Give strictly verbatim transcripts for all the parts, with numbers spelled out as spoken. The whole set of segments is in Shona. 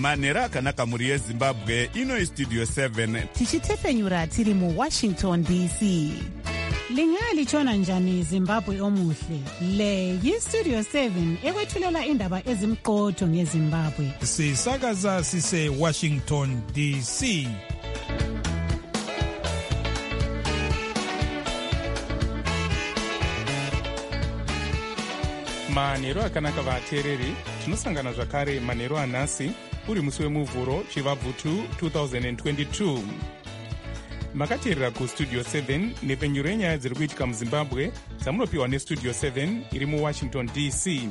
manheru akanaka mhuri yezimbabwe. Ino istudio seven tichitepfenyura tiri muwashington D C. Lingalitshona njani Zimbabwe omuhle? Le yistudio seven ekwethulela indaba ezimqotho ngeZimbabwe. Sisakaza sise Washington D C. manheru akanaka vateereri, tinosangana zvakare manheru anhasi uri musi wemuvhuro chivabvutu two thousand twenty-two. Makateerera kustudio seven nepfenyuro yenyaya dziri kuitika muzimbabwe dzamunopiwa nestudio seven iri muwashington D C.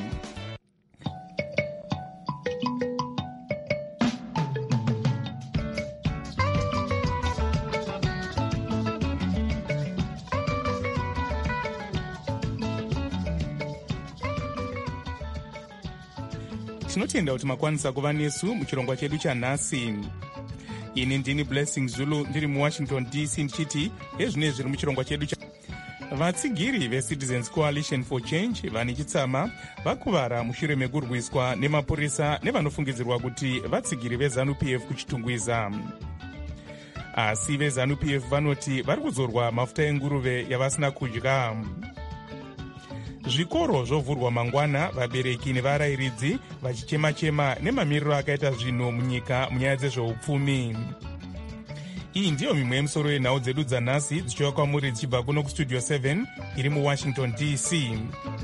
Tinotenda kuti makwanisa kuva nesu muchirongwa chedu chanhasi. Ini ndini Blessing Zulu ndiri muwashington D C ndichiti ezvine zviri muchirongwa chedu cha vatsigiri veCitizens Coalition for Change vane chitsama vakuvara mushure mekurwiswa nemapurisa nevanofungidzirwa kuti vatsigiri veZANU-P F kuchitungwiza. Asi veZANU-P F vanoti vari kuzorwa mafuta enguruve yavasina kudya. Zvikoro zvovhurwa mangwana, vabereki nevarayiridzi vachichema-chema nemamiriro akaita zvinhu munyika munyaya dzezveupfumi. Iyi ndiyo mimwe yemisoro yenhau dzedu dzanhasi dzichiuya kwamuri dzichibva kuno kustudio seven iri muwashington D C.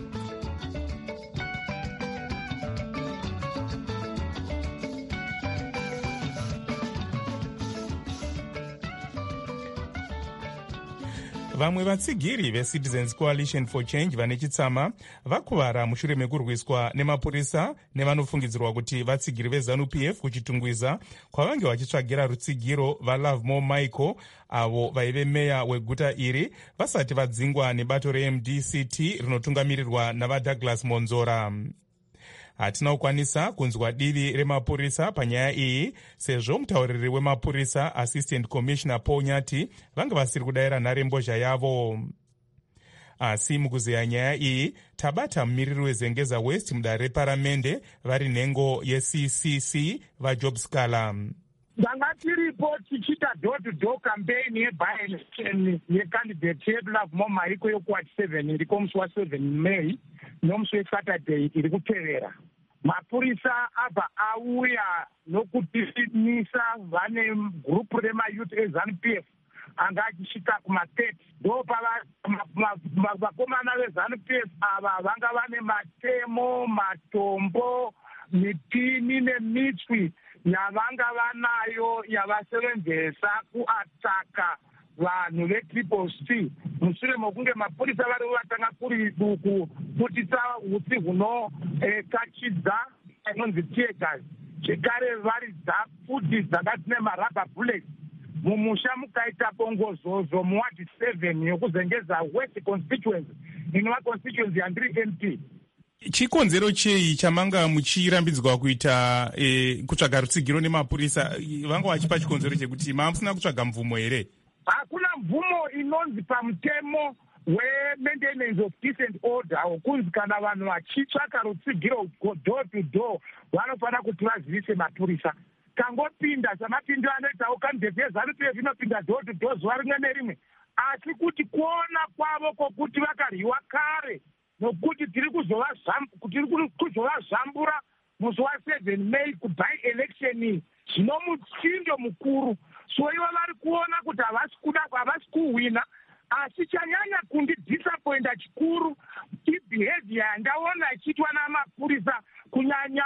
Vamwe vatsigiri veCitizens Coalition for Change vane chitsama vakuvara mushure mekurwiswa nemapurisa nevanofungidzirwa kuti vatsigiri veZANU-P F kuchitungwiza kwavange vachitsvagira rutsigiro vaLove More Michael avo vaive meya weguta iri vasati vadzingwa nebato reM D C T rinotungamirirwa navaDouglas Monzora. Hatina kukwanisa kunzwa divi remapurisa panyaya iyi sezvo mutauriri wemapurisa Assistant Commissioner Paul Nyati vanga vasiri kudayira nharembozha yavo. Asi mukuzeya nyaya iyi tabata mumiriri weZengeza West mudare reparamende vari nhengo yeC C C vaJob Scala. Danga tiripo tichita door to door campaign yebi-election yecandidate yedu Love More Michael yokuwati seven iri komusi wa7 May nomusi weSaturday iri kutevera. Mapurisa abva auya nokutinisa vane gurupu remayouth eZANU-P F anga achisvika kuma-thirty. Ndo vakomana veZANU-P F ava vanga vane matemo, matombo, mipini nemitswi yavanga vanayo yavasevenzesa kuataka vanhu veTriple C. Mushure mokunge mapurisa vari vatanga kuri duku kutisa utsi hunokachidza inonzi tear gas. Zvekare varidza futi dzakati nemarubber bullets. Mumusha mukaita bongozozo muwadi seven yokuzengeza West constituency inova constituency yandiri M P. Chikonzero chei chamanga muchirambidzwa kuita e, kutsvaga rutsigiro nemapurisa? Vanga vachipa chikonzero chekuti mamusina kutsvaga mvumo here? Hakuna mvumo inonzi pamutemo we-maintenance of decent order wokunzi kana vanhu vachitsvaka rutsigiro door to door vanofanira kuti vazivise mapurisa. Kangopinda samapindiro anoitawo kandidate yeZANU-P F inopinda door to door zuva rimwe nerimwe, asi kuti kuona kwavo kwokuti vakaryiwa kare nokuti tiri kuzovazvambura musi wa7 May kubai election zvino muchindo mukuru. So ivo vari kuona kuti havasi kuda havasi kuhwina, asi chanyanya kundidisappointa chikuru ibehavior yandaona ichiitwa namapurisa kunyanya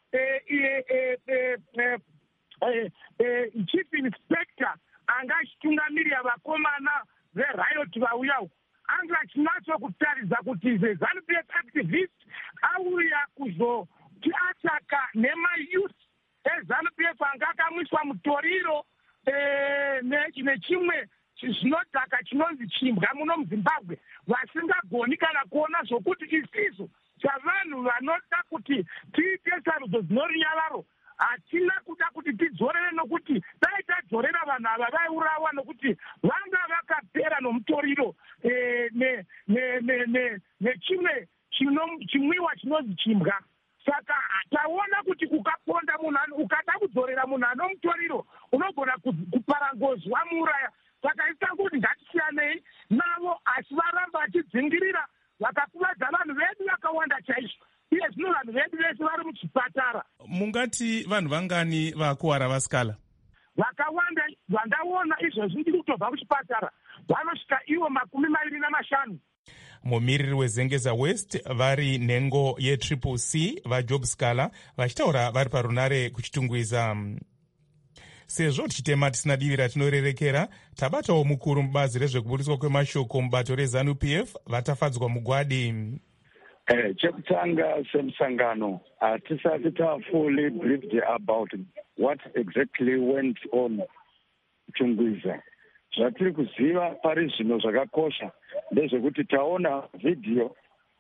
chief inspector anga achitungamirira vakomana veriot vauya uku anga achinatso kutaridza kuti zeZANU-P F activist auya kuzotiataka nemayouth eZANU-P F anga akamwiswa mutoriro nechimwe zvinodhaka chinonzi chimbwa muno muZimbabwe vasingagoni kana kuona zvokuti isizo chavanhu vanoda kuti tiite sarudzo dzinorinyavaro hatina kuda kuti tidzorere nokuti dai tadzorera vanhu ava vaiurawa nokuti vanga vakapera nomutoriro nechimwe chimwiwa chinonzi chimbwa. saka taona kuti ukaponda munhu ukada kudzorera munhu anomutoriro unogona kuparangozi wamuuraya. Saka isanga kuti ngatisiyanei navo, asi varamba vachidzingirira vakakuvadza vanhu vedu vakawanda chaizvo. Iye zvino vanhu vedu vese vari muchipatara. Mungati vanhu vangani vakuwara vasikala? Vakawanda vandaona izvozvi ndiri kutobva kuchipatara vanosvika ivo makumi maviri namashanu. Mumiriri wezengeza West vari nhengo yetriple C vaJob Scala vachitaura vari parunare kuchitungwiza. Sezvo tichitema tisina divi ratinorerekera, tabatawo mukuru mubazi rezvekuburiswa kwemashoko mubato reZANU P F vatafadzwa mugwadi. Eh, chekutanga semusangano hatisati tafully briefed about what exactly went on kuchungwiza. Zvatiri kuziva pari zvino zvakakosha ndezvekuti taona vhidhiyo,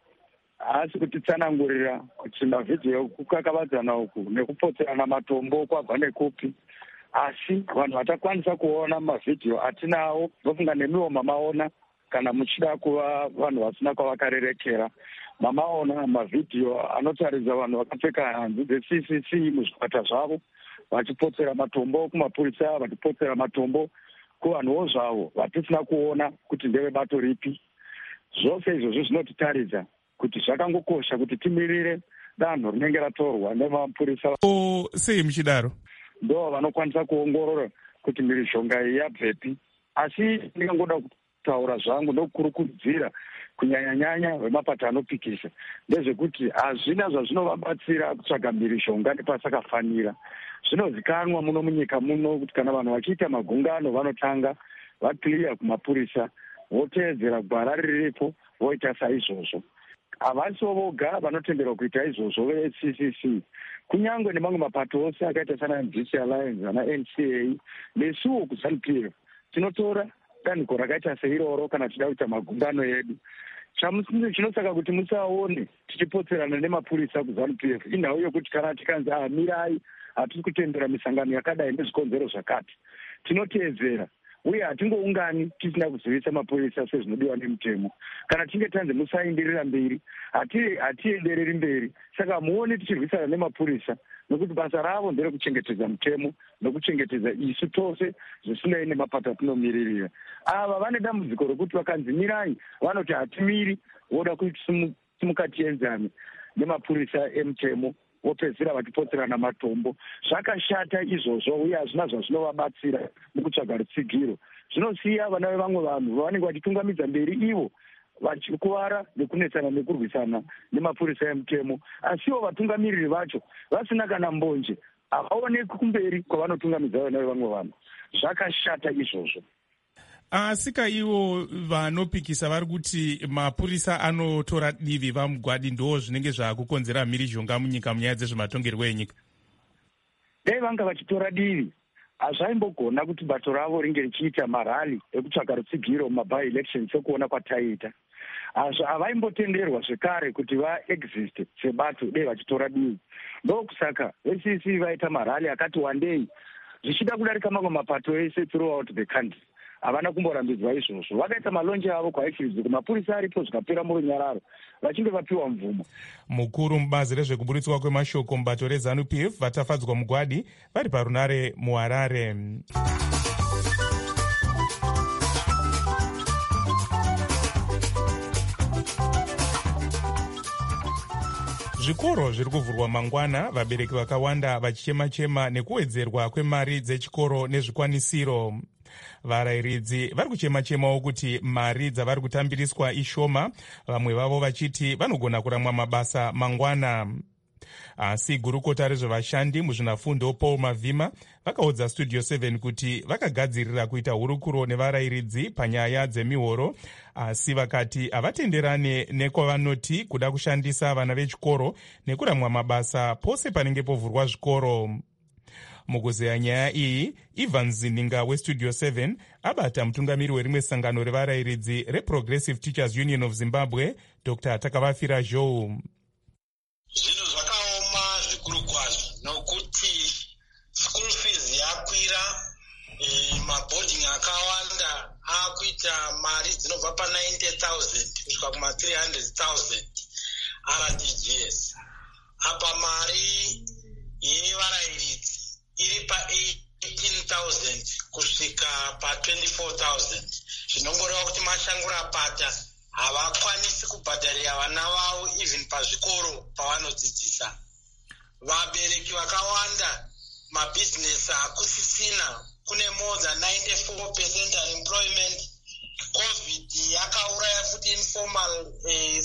asi kutitsanangurira kuti mavhidhiyo kukakavadzana uku nekupotserana matombo kwabva nekupi. Asi vanhu vatakwanisa kuona mavhidhiyo atinawo, ndofunga nemiwo mamaona kana muchida kuva vanhu vasina kwavakarerekera. Mamaona mavhidhiyo anotaridza vanhu vakapfeka hanzu dze-C C C muzvipata zvavo vachipotsera matombo kumapurisa, vachipotsera matombo kuvanhuwo zvavo vatisina kuona kuti ndeve bato ripi. Zvose izvozvo zvinotitaridza kuti zvakangokosha kuti timirire danho rinenge ratorwa nemapurisa. O sei muchidaro? Ndo vanokwanisa kuongorora kuti mhirizhonga iyi yabvepi. Asi ndingangoda kutaura zvangu ndokukurudzira kunyanya-nyanya vemapato anopikisa ndezvekuti hazvina zvazvinovabatsira kutsvaga mhirizhonga nepasakafanira. Zvinozikanwa muno munyika muno kuti kana vanhu vachiita magungano vanotanga vakliya kumapurisa, voteedzera gwara riripo, voita saizvozvo. Havasiwo voga vanotenderwa kuita izvozvo ve-C C C. Kunyangwe nemamwe mapato ose akaita sana M D C Alliance, ana N C A, nesuwo kuZANU P F tinotora danhiko rakaita seiroro kana tichida kuita magungano edu. Chinosaka kuti musaone tichipotserana nemapurisa kuZANU P F inhau yokuti kana tikanzi ah mirai hatisi kutendera misangano yakadai nezvikonzero zvakati, tinoteedzera uye hatingoungani tisina kuzivisa mapurisa sezvinodiwa nemutemo. Kana tinge tanzi musaenderera mberi, hatiendereri mberi. Saka muone tichirwisana nemapurisa nokuti basa ravo nderekuchengetedza mutemo nokuchengetedza isu tose zvisinei nemapato atinomiririra. Ava vane dambudziko rokuti vakanzi mirai vanoti hatimiri, voda kuti simukatienzane nemapurisa emutemo, vopedzisira vachipotserana matombo. Zvakashata izvozvo uye hazvina zvazvinovabatsira mukutsvaga rutsigiro. Zvinosiya vana vevamwe vanhu vanenge vachitungamidza mberi ivo vachikuvara nekunetsana nekurwisana nemapurisa emutemo, asiwo vatungamiriri vacho vasina kana mbonje, havaoneki kumberi kwavanotungamidza vana vevamwe vanhu. Zvakashata izvozvo. Asika ivo vanopikisa vari kuti mapurisa anotora divi vamugwadi ndo zvinenge zvakukonzera mhirizhonga munyika munyaya dzezvematongerwo enyika. Dai vanga vachitora divi, hazvaimbogona kuti bato ravo ringe richiita marali ekutsvaga rutsigiro mumabhai elections sekuona kwataiita. Havaimbotenderwa zvekare kuti vaexiste sebato dai vachitora divi. Ndokusaka ve-C C C vaita marali akati wandei zvichida kudarika mamwe mapato ese throughout the country. Havana kumborambidzwa izvozvo. Vakaita malonje avo kwaifidzi kumapurisa aripo zvikapera murunyararo vachinge vapiwa mvumo. Mukuru mubazi rezvekuburitswa kwemashoko mubato reZANU P F vatafadzwa mugwadi vari parunare muHarare. Zvikoro zviri kuvhurwa mangwana, vabereki vakawanda vachichema-chema nekuwedzerwa kwemari dzechikoro nezvikwanisiro. Varayiridzi vari kuchema-chemawo kuti mari dzavari kutambiriswa ishoma, vamwe vavo vachiti vanogona kuramwa mabasa mangwana. Asi gurukota rezvevashandi muzvinafundo Paul Mavhima vakaudza Studio seven kuti vakagadzirira kuita hurukuro nevarayiridzi panyaya dzemihoro, asi vakati havatenderane nekwavanoti kuda kushandisa vana vechikoro nekuramwa mabasa pose panenge povhurwa zvikoro. Mukuzeya nyaya iyi, Ivan Zininga weStudio seven abata mutungamiri werimwe sangano revarayiridzi reProgressive Teachers Union of Zimbabwe, Doctor Takavafira Joe. Zvinhu zvakaoma zvikuru kwazvo nokuti school fees yakwira, e, maboarding akawanda akuita mari dzinobva pa ninety thousand kusvika kuma three hundred thousand R D G S. apa mari yevarairidzi iri pa-eighteen thousand kusvika pa-twenty-four thousand. Zvinongoreva kuti mashango rapata havakwanisi kubhadharira vana vavo even pazvikoro pavanodzidzisa. Vabereki vakawanda mabhizinesi hakusisina, kune more than ninety-four percent unemployment. COVID yakauraya futi informal eh,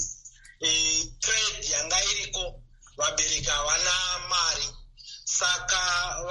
eh, trade yanga iriko, vabereki havana mari. Saka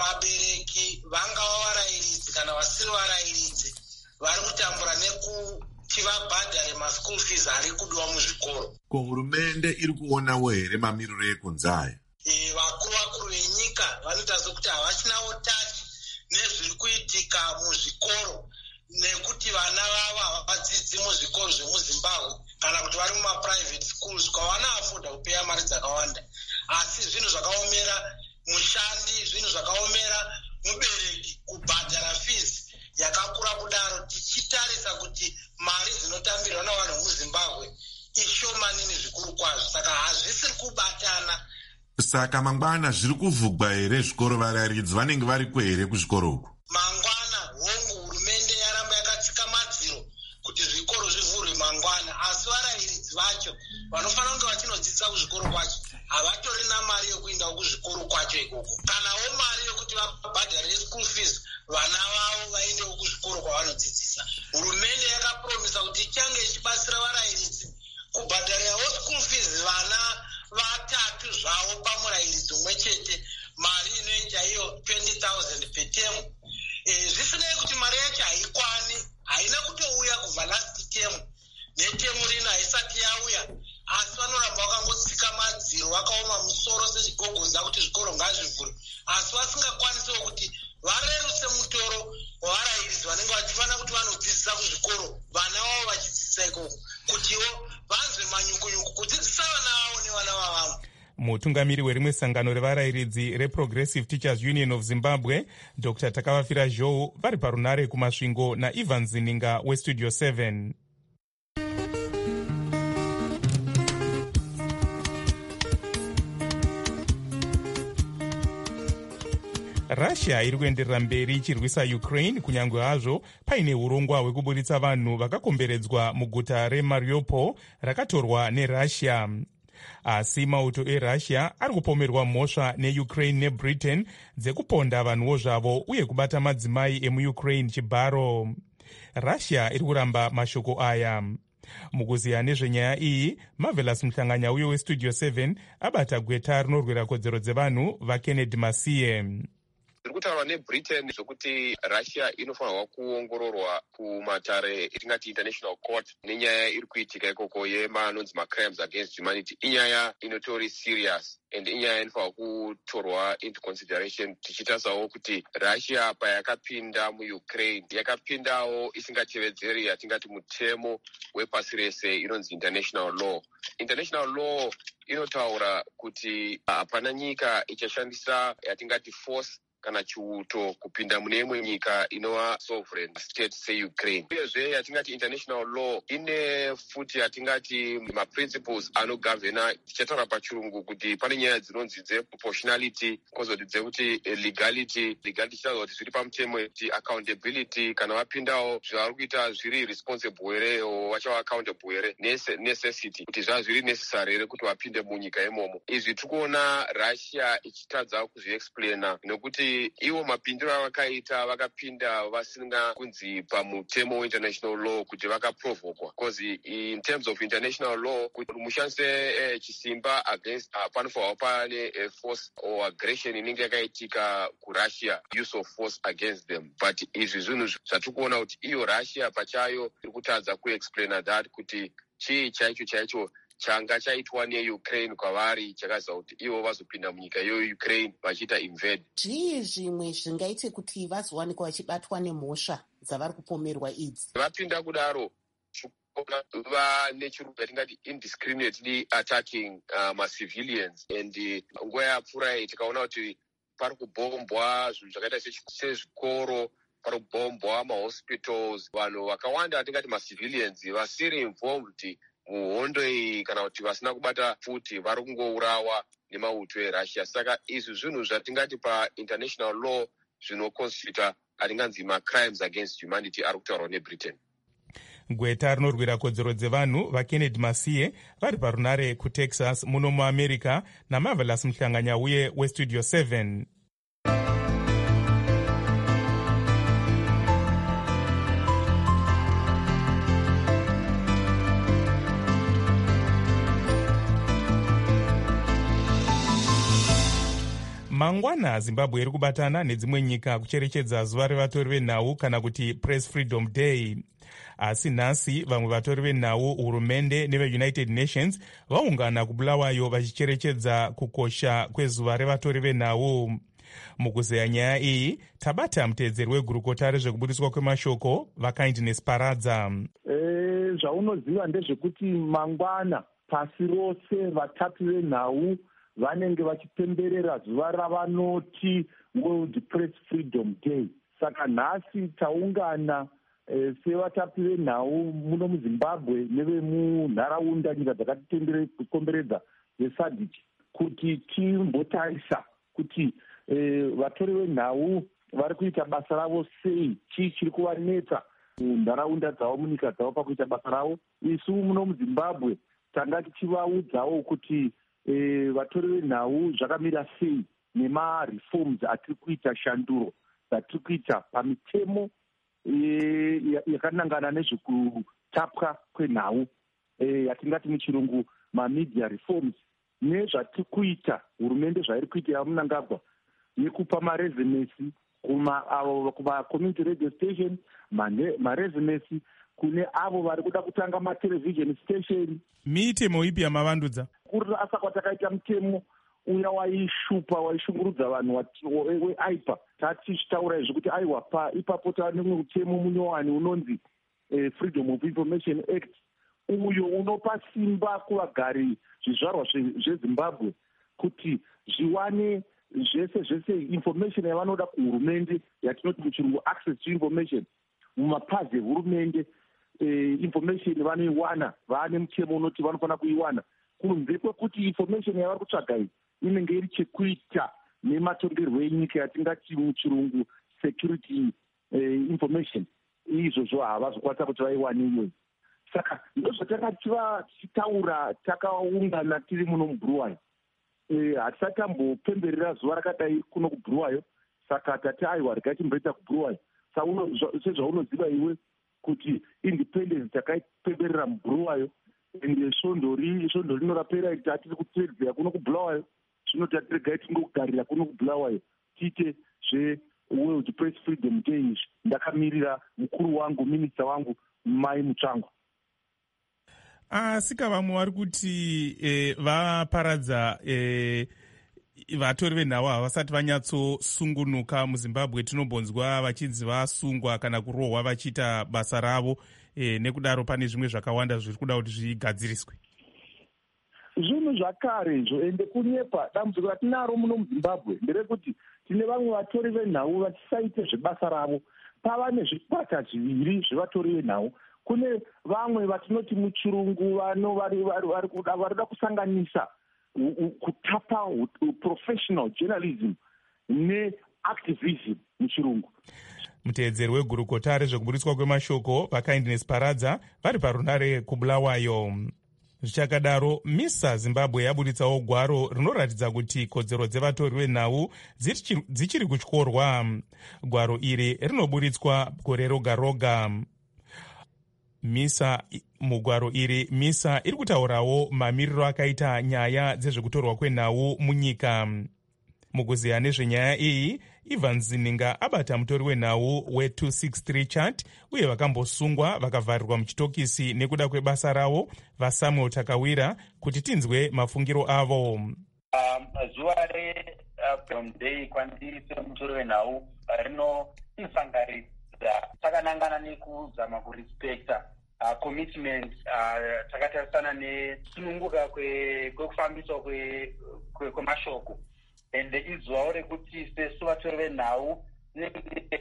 vabereki vangava varairidzi kana vasiri varairidzi vari kutambura nekuti vabhadhare maschool fees ari kudiwa muzvikoro. Ko hurumende iri kuonawo here mamiriro ekunze aya? E, vakuru vakuru venyika vanoita sekuti havachinawo tachi nezviri kuitika muzvikoro, nekuti vana vavo havadzidzi muzvikoro zvemuzimbabwe kana kuti vari mumaprivate schools kwavana afoda kupeya mari dzakawanda. Asi zvinhu zvakaomera mushandi, zvinhu zvakaomera mubereki kubhadhara fees yakakura kudaro, tichitarisa kuti mari dzinotambirwa navanhu muzimbabwe ishomanini zvikuru kwazvo. Saka hazvisiri kubatana. Saka mangwana zviri kuvhugwa here zvikoro? Varairidzi vanenge variko here kuzvikoro uku? Mangwana hongu hurumende yaramba yakatsika madziro kuti zvikoro zvivhurwe mangwana, asi varairidzi vacho vanofanira kunge vachinodzidzisa kuzvikoro kwacho havatorina mari yokuindawo kuzvikoro kwacho ikoko, kanawo mari yokuti vabhadhare school fees vana vavo vaendewo kuzvikoro kwavanodzidzisa. Hurumende yakapromisa kuti ichange ichibatsira varairidzi kubhadharirawo school fees vana vatatu zvavo pamurairidzi umwe chete, mari inoita iyo twenty thousand per term. E, zvisinei kuti mari yacho haikwani, haina kutouya kubva last term, netemu rino haisati yauya, asi vanoramba vakangotsika madziro vakaoma musoro sechigogodza kuti zvikoro ngazvivhurwe, asi vasingakwanisewo kuti vareruse mutoro wavarairidzi vanenge vachifanira kuti vanodzidzisa kuzvikoro, vana vavo vachidzidzisa ikoko, kutiwo vanzwe manyukunyuku kudzidzisa vana vavo nevana vavamwe. Mutungamiri werimwe sangano revarairidzi reProgressive Teachers Union of Zimbabwe, Doctor Takavafira Zhou, vari parunare kumasvingo naIvan Zininga weStudio seven. Russia iri kuenderera mberi ichirwisa Ukraine kunyange hazvo paine urongwa hwekuburitsa vanhu vakakomberedzwa muguta reMariupol rakatorwa neRussia. Asi mauto eRussia ari kupomerwa mhosva neUkraine neBritain dzekuponda vanhuwo zvavo uye kubata madzimai emuUkraine chibharo. Russia iri kuramba mashoko aya. Mukuziya nezvenyaya iyi, Marvelous Muhlanganya uye weStudio seven abata gweta rinorwira kodzero dzevanhu vaKennedy Masiye. Zviri kutaurwa neBritain zvokuti Russia inofanirwa kuongororwa kumatare etingati International Court nenyaya iri kuitika ikoko yemanonzi macrimes against humanity. Inyaya inotori serious and inyaya inofanirwa kutorwa into consideration, tichitarisawo kuti Russia payakapinda muUkraine yakapindawo isingatevedzeri yatingati mutemo wepasi rese inonzi international law. International law inotaura kuti hapana nyika ichashandisa yatingati force kana chiuto kupinda mune imwe nyika inova sovereign state seukraine. Uyezve yatingati international law ine futi yatingati maprinciples anogavhena, tichataura pachirungu kuti pane nyaya dzinonzi dzeproportionality, kozoti dzekuti legality. Legality tichitaura kuti zviri pamutemo kuti accountability, kana vapindawo zvavari kuita zviri responsible here o vachava accountable here, necessity, kuti zvava zviri necessary here kuti vapinde munyika imomo. Izvi tikuona Russia ichitadza kuzviexplaina nekuti iwo mapindiro avakaita vakapinda vasinga kunzi pamutemo weInternational law kuti vakaprovokwa, because in terms of international law kuti mushandise eh, chisimba against uh, panofanirwa pane eh, force or aggression inenge yakaitika kuRussia, use of force against them. But izvi zvinhu zvatikuona kuti iyo Russia pachayo iri kutadza kuexplaina that kuti chii chaicho chaicho changa chaitwa neUkraine kwavari chakaza kuti ivo vazopinda munyika yeUkraine vachiita invade. Zvii zvimwe zvingaite kuti vazowanikwa vachibatwa nemhosva dzavari kupomerwa idzi? Vapinda kudaro vane chirungu yatingati indiscriminately attacking uh, macivilians, and uh, nguva yapfuura tikaona kuti pari kubombwa zvinhu zvakaita sezvikoro, pari kubombwa mahospitals, vanhu vakawanda atingati macivilians vasiri involved muhondo iyi kana kuti vasina kubata futi vari kungourawa nemauto erussia. Saka izvi zvinhu zvatingati painternational law zvinoconstituta atinganzi macrimes against humanity ari kutaurwa nebritain. Gweta rinorwira kodzero dzevanhu vaKennedy Masiye vari parunare kuTexas muno muamerica naMarvelous Muhlanganya uye westudio seven. Mangwana Zimbabwe iri kubatana nedzimwe nyika kucherechedza zuva revatori venhau kana kuti Press Freedom Day. Asi nhasi vamwe vatori venhau, hurumende neveUnited Nations vaungana kuBulawayo vachicherechedza kukosha kwezuva revatori venhau. Mukuzeya nyaya iyi tabata muteedzeri wegurukota rezvekubudiswa kwemashoko vaKindness Paradza. E, zvaunoziva ndezvekuti mangwana pasi rose vatapi venhau vanenge vachipemberera zuva ravanoti World Press Freedom Day. Saka nhasi taungana e, sevatapi venhau muno muZimbabwe nevemunharaunda nyika dzakatikomberedza veSADC kuti timbotarisa kuti e, vatori venhau vari kuita basa ravo sei, chii chiri kuvanetsa munharaunda dzavo munyika dzavo pakuita basa ravo. Isu muno muZimbabwe tanga tichivaudzawo kuti E, vatori venhau zvakamira sei nemareforms atiri kuita, shanduro dzatiri kuita pamitemo e, yakanangana nezvekutapwa kwenhau e, yatingati muchirungu mamedia reforms, nezvatiri kuita hurumende zvairi kuitira Mnangagwa nekupa marezinesi kumacommunity radio station, marezinesi kune avo vari kuda kutanga matelevision station. Mitemo ipi yamavandudza? Kurasa kwatakaita mutemo uya waishupa waishungurudza vanhu weaipa tatichitaura izvi kuti aiwa pa ipapo tava nemwe mutemo munyowani unonzi eh, Freedom of Information Act, uyo unopa simba kuvagari zvizvarwa zveZimbabwe kuti zviwane zvese zvese information yavanoda kuhurumende yatinoti muchirungu access to information mumapazi ehurumende. Eh, information vanoiwana, vane mutemo unoti vanofanira kuiwana, kunze kwekuti information yavari kutsvaga iyi inenge iri chekuita nematongerwo enyika yatingati muchirungu security eh, information. Izvozvo havazokwanisa kuti vaiwane iyoyi. Saka ndozvatanga tichitaura takaungana tiri muno muBulawayo. Eh, hatisati tambopemberera zuva rakadai kuno kuBulawayo, saka tati aiwa regai timboita kuBulawayo. Sezvaunoziva iwe kuti independence takaipemberera muBulawayo, ende svondo rinorapera tatiri kutedzera kuno kuBulawayo, zvino tatiregai tingokugarira kuno kuBulawayo tiite zveWorld Press Freedom Day izvi. Ndakamirira mukuru wangu, minista wangu, Mai Mutsvango. Asika vamwe vari kuti eh, vaparadza eh, vatori venhau havasati vanyatsosungunuka muZimbabwe. Tinombonzwa vachinzi vasungwa kana kurohwa vachiita basa ravo, e, nekudaro pane zvimwe zvakawanda zviri kuda kuti zvigadziriswe. Zvinhu zvakare izvo, ende kunyepa dambudziko ratinaro muno muZimbabwe nderekuti tine vamwe vatori venhau vachisaite zvebasa ravo. Pava nezvikwata zviviri zvevatori venhau. Kune vamwe vatinoti muchirungu vano vari kuda kusanganisa kutapa professional journalism neactivism muchirungu. Muteedzeri wegurukota rezvekubudiswa kwemashoko vaKindness Paradza vari parunare kuBulawayo. Zvichakadaro, MISA Zimbabwe yabuditsawo gwaro rinoratidza kuti kodzero dzevatori venhau dzichiri kutyorwa. Gwaro iri rinobuditswa gore roga roga. MISA mugwaro iri MISA iri kutaurawo mamiriro akaita nyaya dzezvekutorwa kwenhau munyika. Mukuziya nezvenyaya iyi, Ivan Zininga abata mutori wenhau we two sixty-three chart uye vakambosungwa vakavharirwa muchitokisi nekuda kwebasa ravo vaSamuel Takawira kuti tinzwe mafungiro avo. Um, zuva reFreedom Day kwandiri semutori wenhau rinosangaridza takanangana nekuzama kurespekta uh, commitment uh, takatarisana nesununguka kwekufambiswa kwemashoko ende izuvawo rekuti sesu vatori venhau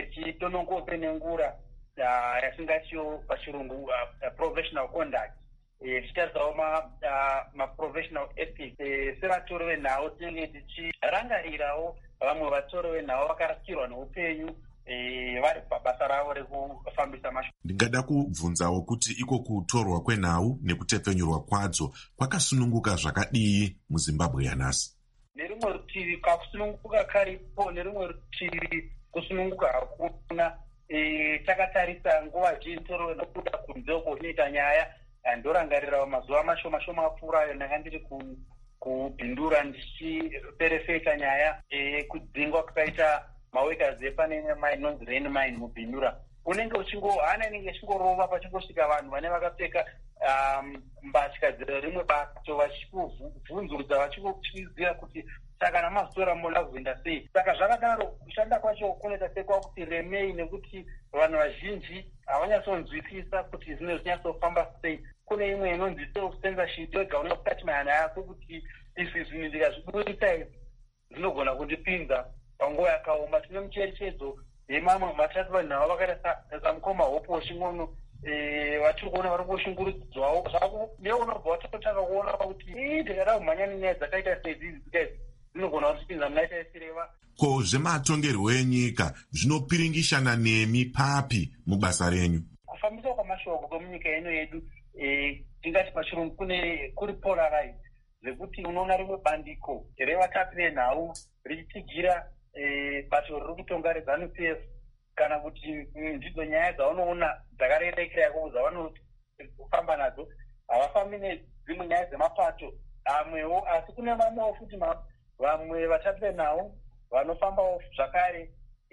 titonongope nengura yatingatiyo pachirungu professional conduct tichitarisawo maprofessional ethics. Sevatori venhau tinenge tichirangarirawo vamwe vatori venhau vakarasikirwa neupenyu vari pabasa ravo rekufambisa mashoko. Ndingada kubvunzawo kuti iko kutorwa kwenhau nekutepfenyurwa kwadzo kwakasununguka zvakadii muZimbabwe yanhasi? Nerimwe rutivi kakusununguka karipo, nerimwe rutivi kusununguka hakuna. Takatarisa nguva zhinji toro nokuda kunze uko zvinoita nyaya, ndorangarirawo mazuva mashoma shoma apfuurayo ndanga ndiri kubhindura ndichiperefeka nyaya kudzingwa kwakaita maworkers epanenge inonzi rain mine mubhindura. Unenge uchingo hana inenge ichingorova pachingosvika vanhu vane vakapfeka mbatya rimwe bato vachikuvhunzurudza vachikuchiziva kuti saka namazutora moda kuenda sei. Saka zvakadaro kushanda kwacho kunoita sekwakuti remei, nekuti vanhu vazhinji havanyatsonzwisisa kuti zvinhu zvinyatsofamba sei. Kune imwe inonzi self censorship yoga unokati mahana yako kuti izvi zvinhu ndikazviburisa izvi zvinogona kundipinza panguva yakaoma. Tine mucherechedzo yemamwe matatu vanhu avo vakaita samukoma hope weching'ono vatiri kuona vari kushungurudzwawo zvako neunobva watotanga kuona kuti ndikada kumhanya nenyaya dzakaita sedzidzi dzikaidzi dzinogona kutipinza muna chaisireva. Ko zvematongerwo enyika zvinopiringishana nemi papi mubasa renyu? Kufambiswa kwamashoko kwemunyika ino yedu tingati pachirungu kune kuri polarize, zvekuti unoona rimwe bandiko revatapi venhau richitigira bato riri kutonga reZANU P F kana kuti ndidzo nyaya dzaunoona dzakarerekera yako dzavanofamba nadzo havafambi nedzimwe nyaya dzemapato amwewo, asi kune vamwewo futi vamwe vatapi venhau vanofambawo zvakare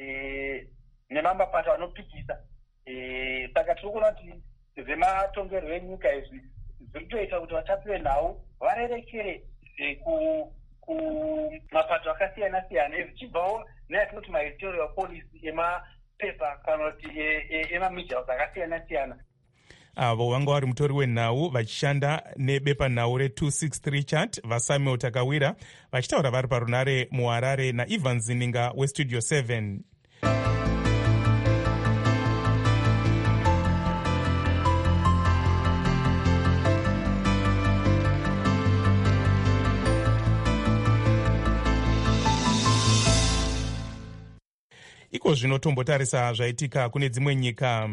nemamapato anopikisa. Saka tiri kuona kuti zvematongerwo enyika izvi zviri kutoita kuti vatapi venhau varerekere kumapato akasiyana siyana, zvichibvawo neyatinoti maeditorial policy emapepa kana kuti emamedia akasiyana siyana. Avo vanga vari mutori wenhau vachishanda nebepanhau re two sixty-three chat vaSamuel Takawira vachitaura vari parunare muHarare naIvan Zininga weStudio seven. Iko zvino tombotarisa zvaitika kune dzimwe nyika.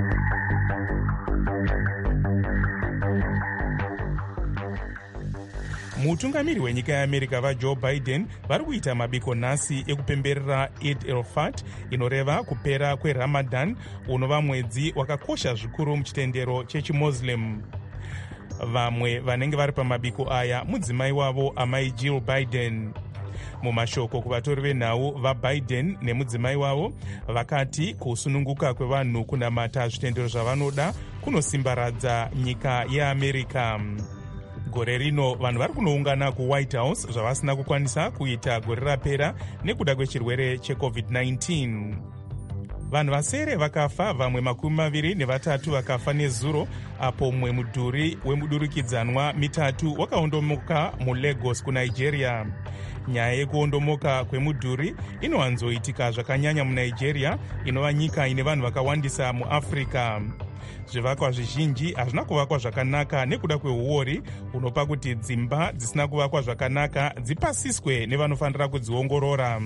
Mutungamiri wenyika yeAmerica vaJoe Biden vari kuita mabiko nhasi ekupemberera Eid al-Fat, inoreva kupera kweRamadan, unova mwedzi wakakosha zvikuru muchitendero chechiMuslim. Vamwe vanenge vari pamabiko aya mudzimai wavo amai Jill Biden. Mumashoko kuvatori venhau vaBiden nemudzimai wavo vakati kusununguka kwevanhu kunamata zvitendero zvavanoda kunosimbaradza nyika yeAmerica. Gore rino vanhu vari kunoungana kuWhite House zvavasina kukwanisa kuita gore rapera nekuda kwechirwere checovid nineteen. Vanhu vasere vakafa, vamwe makumi maviri nevatatu vakafa nezuro apo mumwe mudhuri wemudurikidzanwa mitatu wakaondomoka muLagos kuNigeria. Nyaya yekuondomoka kwemudhuri inowanzoitika zvakanyanya muNigeria, inova nyika ine vanhu vakawandisa muAfrica. Zvivakwa zvizhinji hazvina kuvakwa zvakanaka nekuda kweuori unopa kuti dzimba dzisina kuvakwa zvakanaka dzipasiswe nevanofanira kudziongorora.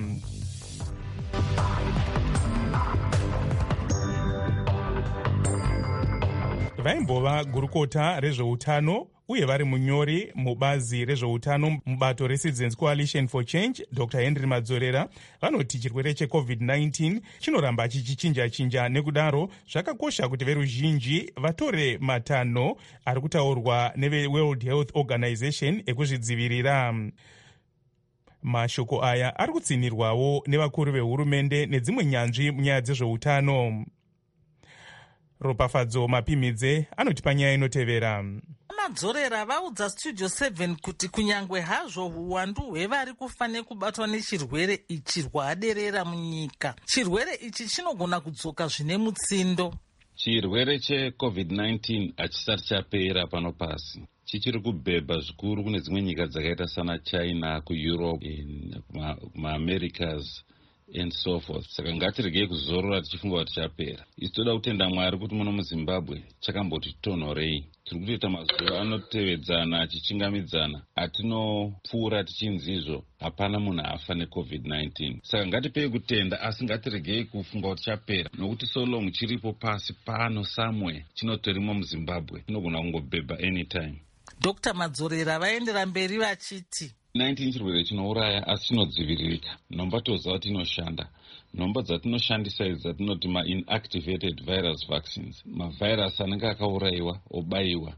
Vaimbova gurukota rezveutano uye vari munyori mubazi rezveutano mubato reCitizens Coalition for Change, Doctor Henry Madzorera, vanoti chirwere checovid nineteen chinoramba chichichinja-chinja, nekudaro zvakakosha kuti veruzhinji vatore matanho ari kutaurwa neveWorld Health Organization ekuzvidzivirira. Mashoko aya ari kutsinirwawo nevakuru vehurumende nedzimwe nyanzvi munyaya dzezveutano. Ropafadzo Mapimidze anoti panyaya inotevera. Madzorera vaudza Studio seven kuti kunyangwe hazvo uwandu hwevari kufanira kubatwa nechirwere ichi rwaderera munyika, chirwere ichi chinogona kudzoka zvine mutsindo. Chirwere checovid nineteen hachisati chapera pano pasi, chichiri kubhebha zvikuru kune dzimwe nyika dzakaita sana China, kuEurope, kumaAmericas and so forth. Saka ngatiregei kuzorora tichifunga kuti chapera. Isi toda kutenda Mwari kuti muno muZimbabwe chakamboti tonhorei. Tiri kutoita mazuva anotevedzana achichingamidzana, atinopfuura tichinzi izvo hapana munhu afa necovid nineteen. Saka ngatipei kutenda, asi ngatiregei kufunga kuti chapera, nokuti so long chiripo pasi pano somewhere chinotorimo muZimbabwe chinogona kungobhebha anytime. Doctor Madzorera vaendera mberi vachiti nineteen chirwere chinouraya asi chinodziviririka. Nomba toziva kuti inoshanda. Nomba dzatinoshandisa idzi dzatinoti ma-inactivated virus vaccines, mavhairasi anenge akaurayiwa obayiwa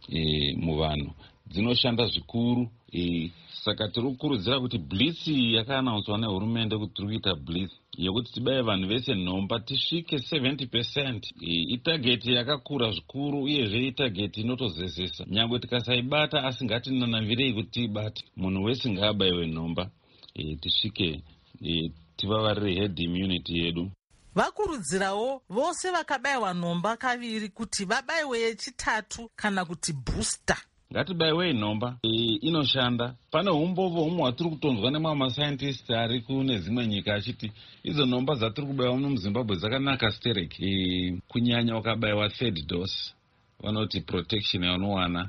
e, muvanhu, dzinoshanda zvikuru. E, saka tiri kukurudzira kuti blitz yakaanaunswa nehurumende kuti tiri kuita blitz yekuti tibaye vanhu vese nhomba tisvike seventy percent. E, itageti yakakura zvikuru, uyezve itageti inotozezesa. Nyangwe tikasaibata asi ngatinanavirei kuti tiibate. Munhu wese ngaabayiwe nhomba e, tisvike e, tivavarire herd immunity yedu. Vakurudzirawo vose vakabayiwa nhomba kaviri kuti vabayiwe yechitatu kana kuti booster. Ngatibayiwe nhomba e, inoshanda. Pane umbovo humwe hwatiri kutonzwa nemamwe mascientist ari kune dzimwe nyika achiti idzo nhomba dzatiri kubayiwa muno muZimbabwe dzakanaka sterek. E, kunyanya wakabayiwa third dose vanoti protection yaunowana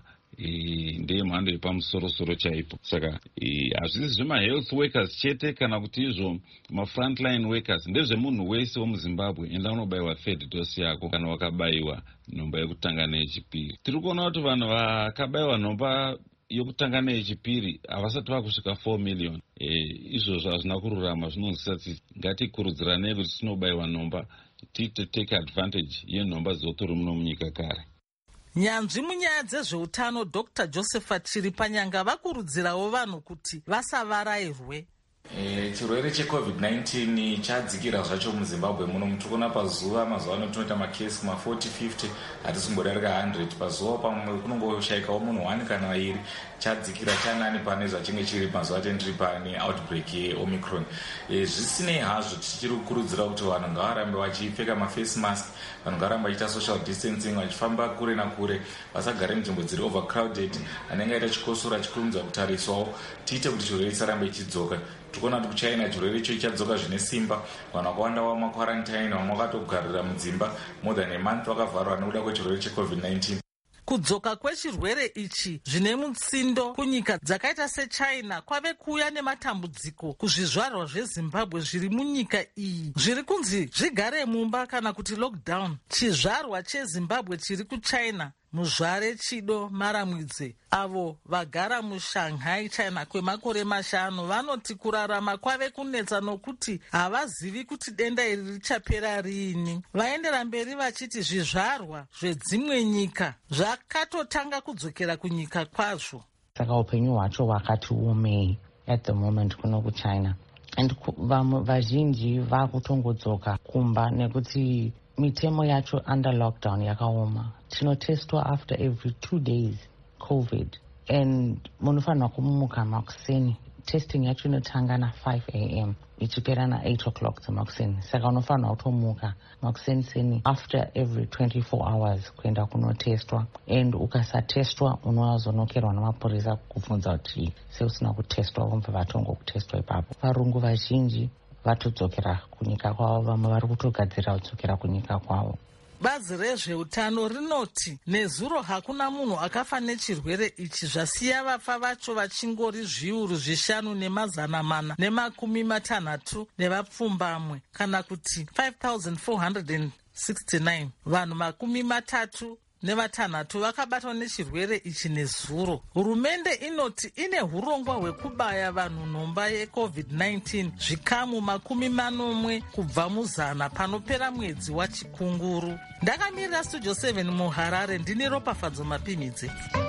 E, ndeye mhando yepamusoro-soro chaipo. Saka hazvisi zvema-health workers chete kana kuti izvo ma-frontline workers, ndezvemunhu wese womuZimbabwe enda unobayiwa third dose yako kana wakabayiwa nhomba yekutanga neyechipiri. Tiri kuona kuti vanhu vakabayiwa nhomba yokutanga neyechipiri havasati vakusvika four million. E, izvozvo hazvina kururama. Zvinonzwisa kuti ngatikurudziranei kuti tinobayiwa nhomba tiite take advantage yenhomba dzotori muno munyika kare. Nyanzvi munyaya dzezveutano Doctor Josephat Chiripanyanga vakurudzirawo vanhu kuti vasavarayirwe. E, chirwere checovid nineteen chadzikira zvacho muZimbabwe muno. Tikuona pazuva mazuva ano tinoita makesi ma forty fifty, hatisingorereka one hundred pazuva. Pamwe kunongoshayikawo munhu one kana vairi. Chadzikira chanani pane zvachinge chiri mazuva atendiri pane outbreak yeomicron. E, zvisinei hazvo tichiri kukurudzira kuti vanhu ngavarambe vachipfeka maface mask, vanhu ngavarambe vachiita social distancing, vachifamba kure nakure, vasagare munzvimbo dziri overcrowded. Anenge aita chikosora chikurumidza kutariswawo, tiite kuti chirwere chisarambe chidzoka. Tikuona kuti kuchina chirwere icho chadzoka zvine simba. Vanhu vakawanda vamakwarantine, vamwe vakatogarira mudzimba more than a month vakavharwa nekuda kwechirwere checovid nineteen. Kudzoka kwechirwere ichi zvine mutsindo kunyika dzakaita seChina kwave kuuya nematambudziko kuzvizvarwa zveZimbabwe zviri munyika iyi zviri kunzi zvigare mumba kana kuti lockdown. Chizvarwa cheZimbabwe chiri kuChina, muzvare Chido Maramwidze, avo vagara muShanghai, China kwemakore mashanu, vanoti kurarama kwave kunetsa nokuti havazivi kuti denda iri richapera riini. Vaendera mberi vachiti zvizvarwa zvedzimwe nyika zvakatotanga kudzokera kunyika kwazvo. Saka upenyu hwacho hwakati umei at the moment kuno kuChina, and vamwe vazhinji vakutongodzoka kumba nekuti mitemo yacho under lockdown yakaoma. Tinotestwa after every two days COVID, and munofanirwa kumuka makuseni. Testing yacho inotanga na five a m ichipera na eight o'clock dzemakuseni. Saka unofanirwa kutomuka makuseni seni after every twenty-four hours kuenda kunotestwa, and ukasatestwa unozonokerwa namapurisa kubvunza kuti seusina kutestwa vomva vatongo kutestwa ipapo. Varungu vazhinji vatodzokera kunyika kwavo, vamwe vari kutogadzira kudzokera kunyika kwavo. Bazi rezveutano rinoti nezuro hakuna munhu akafa nechirwere ichi, zvasiya vafa vacho vachingori zviuru zvishanu nemazana mana nemakumi matanhatu nevapfumbamwe, kana kuti five thousand four hundred sixty-nine. Vanhu makumi matatu nevatanhatu vakabatwa nechirwere ichi nezuro. Hurumende inoti ine hurongwa hwekubaya vanhu nhomba yecovid nineteen zvikamu makumi manomwe kubva muzana panopera mwedzi wachikunguru. Ndakamirira Studio seven muHarare, ndini Ropafadzo Mapimidze.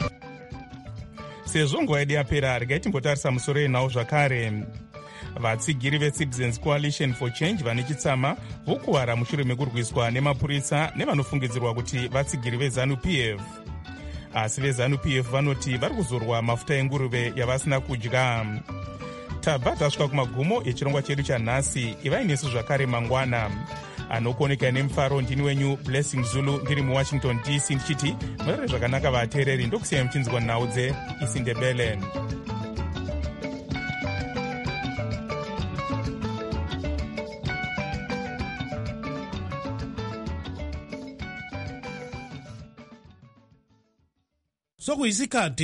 Sezvo nguva yedu yapera, regai timbotarisa musoro yenhau zvakare. Vatsigiri veCitizens Coalition for Change vane chitsama vokuwara mushure mekurwiswa nemapurisa nevanofungidzirwa kuti vatsigiri veZANU-P F. Asi veZANU-P F vanoti vari kuzorwa mafuta enguruve yavasina kudya. Tabva tasvika kumagumo echirongwa chedu chanhasi. Ivai nesu zvakare mangwana. Anokuoneka nemufaro ndini wenyu Blessing Zulu, ndiri muWashington D C ndichiti murere zvakanaka vateereri, ndokusiyai muchinzwa nhau dzeIsindebele. sokuyisikhathi